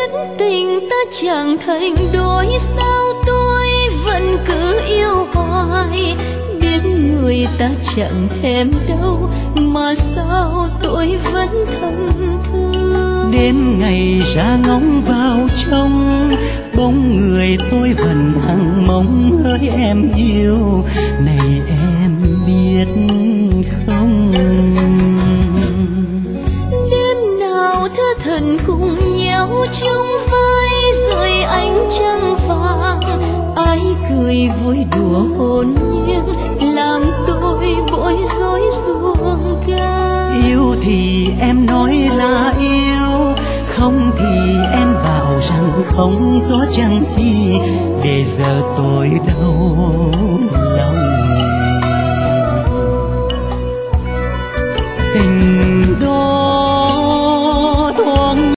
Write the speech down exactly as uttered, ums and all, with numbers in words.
đến tình ta chẳng thành đôi, sao tôi vẫn cứ yêu hoài. Biết người ta chẳng thèm đâu, mà sao tôi vẫn thầm thương. Đêm ngày ra ngóng vào trong bóng người, tôi vẫn hằng mong hỡi em yêu. Này em biết không, đêm nào thơ thần cùng nhau chung vai, rồi ánh trăng vàng ai cười vui đùa hồn nhiên, làm tôi bối rối ruộng gan. Yêu thì em nói là yêu, không thì em bảo rằng không, gió chẳng chi để giờ tôi đau lòng. Tình